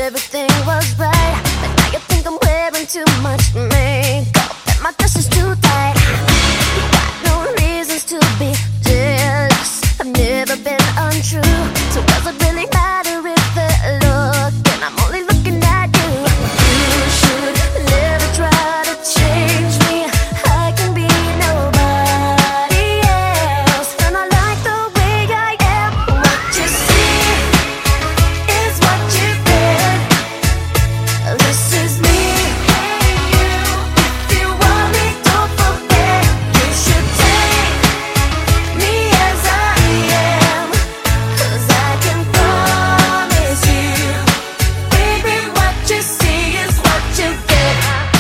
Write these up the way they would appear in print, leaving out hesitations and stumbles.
everything was right, but now you think I'm wearing too much makeup and my dress is too tight. You got no reasons to be jealous. I've never been untrue, so does it really matter if they're looking? I'm only looking at you. You should never try to change me. I can be nobody else, and I like the way I am. What you see is what you get. This is me and you. If you want me, don't forget. You should take me as I am, 'cause I can promise you, baby, what you see is what you get.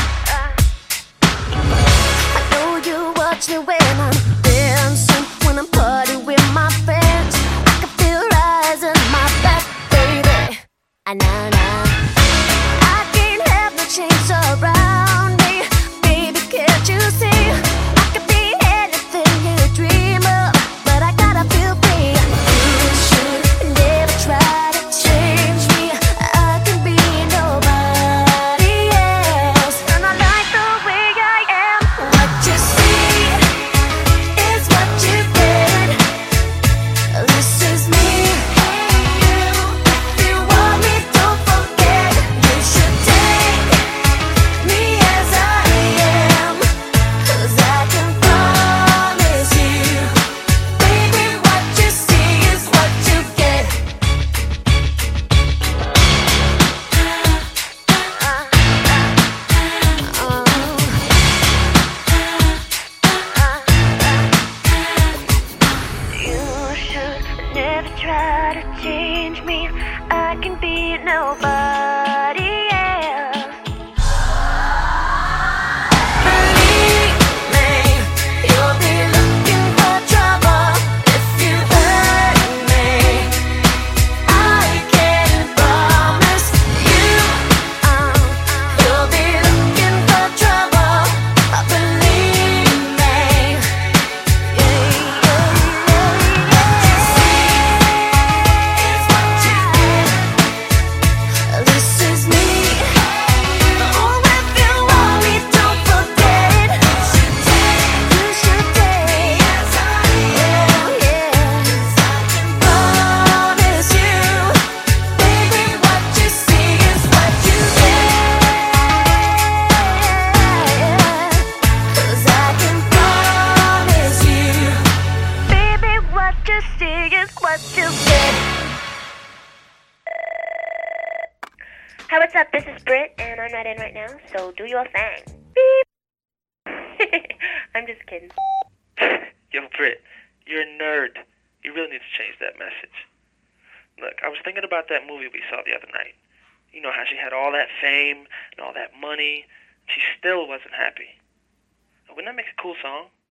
I know you watch me when I'm dancing, when I'm partying with my friends. I can feel rising my back, baby. I know. I can't have no chains around me, baby, can't you see? I could be anything you dream of, but I gotta feel free. You should never try to change me. I can be nobody else, and I like the way I am. What you see is what you get. This is me and you. If you want me, don't forget. You should take me as I am, 'cause I can promise you, baby, what you see is what you get. You should never try to change me. I can be nobody else. Believe me, you'll be looking for trouble if you hurt me. I can promise you, you'll be looking for trouble. Believe me. This is me. Oh, if you want me, don't forget. You should take as I am, yeah. I can promise you, baby, what you see is what you get. 'Cause I can promise you, baby, what you see is what you get. Hi, what's up? This is Britt, and I'm not in right now, so do your thing. Beep. I'm just kidding. Yo, Britt, you're a nerd. You really need to change that message. Look, I was thinking about that movie we saw the other night. You know how she had all that fame and all that money. She still wasn't happy. Wouldn't that make a cool song?